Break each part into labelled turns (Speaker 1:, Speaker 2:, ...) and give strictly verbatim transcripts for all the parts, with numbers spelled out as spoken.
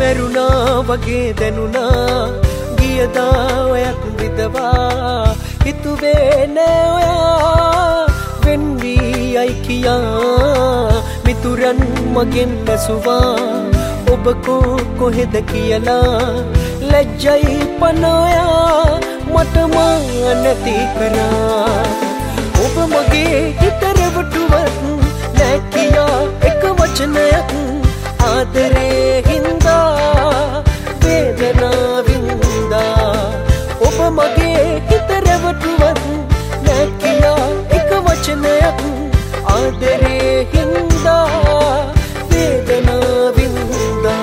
Speaker 1: මැරුණා වගේ දැනුණා ගියදා ඔයත් විදවා හිතුවේ නෑ ඔයා වෙන් වී යයි කියා මිතුරන් මගෙන් ඇසුවා ඔබ කෝ කොහෙද කියලා ලැජ්ජයි පන ඔයා මට මා නැති කරා ඔබ මගේ හිත රැවටුවත් නෑ කියා එක වචනයක් ආදරේ හින්දා වේදනාවින්දා ඔබ මගේ හිත රැවටුවත් නෑ කියා එක වචනයක් ආදරේ හින්දා වේදනාවින්දා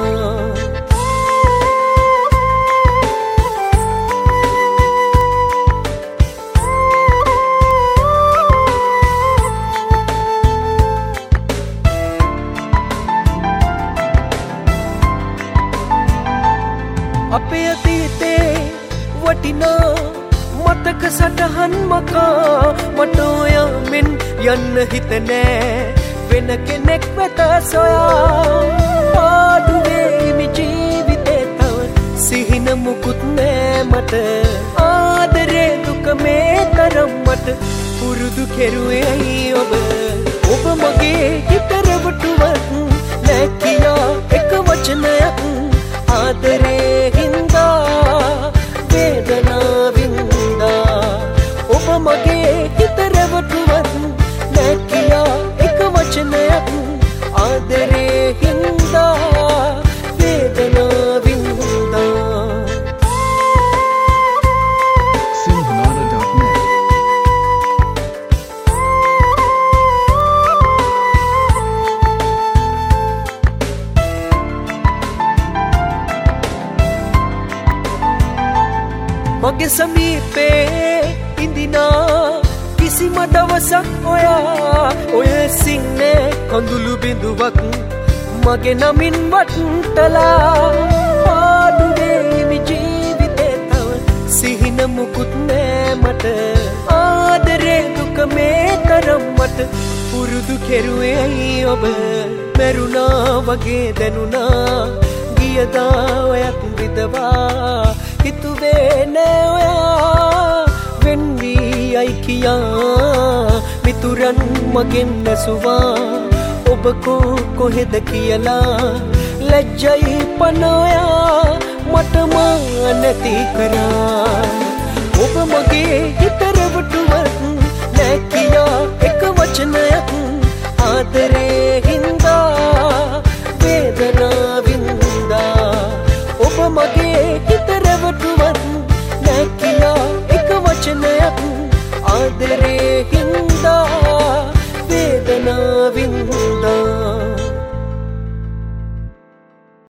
Speaker 1: අපේ අතීතේ වටිනා මතක සටහන් මකා මට ඔයා මෙන් යන්න හිත නෑ වෙන කෙනෙක් වෙත සොයා පාඩුවේ මේ ජීවිතේ තව සිහින මුකුත් නෑ මට ආදරේ දුක මේ තරම් මට පුරුදු කෙරුවේ ඇයි ඔබ ඔබ මගේ හිත රැවටුවත් නෑ කියා එක වචනයක් ආදරේ හින්දා වේදනාවින්දා ඔබ මගේ හිත රැවටුවත් නෑ කියා එක වචනයක් ආදරේ හින්දා වේදනාවින්දා මගේ සමීපේ ඉඳිනා කිසිම දවසක් ඔයා ඔය සිංනේ කඳුළු බිඳුවක් මගේ නමින් වට්ටලා පාඩුවේ මේ ජීවිතේ තව සිහින මුකුත් නෑ මට ආදරේ දුක මේ තරම් මට පුරුදු කෙරුවේ ඇයි ඔබ මැරුණා වගේ දැනුණා ගියදා ඔයත් විදවා හිතුවේ නෑ ඔයා වෙන් වී යයි කියා මිතුරන් මගෙන් ඇසුවා ඔබ කෝ කොහෙද කියලා ලැජ්ජයි පන ඔයා මට මා නැති කරා ඔබ මගේ හිත රැවටුවත්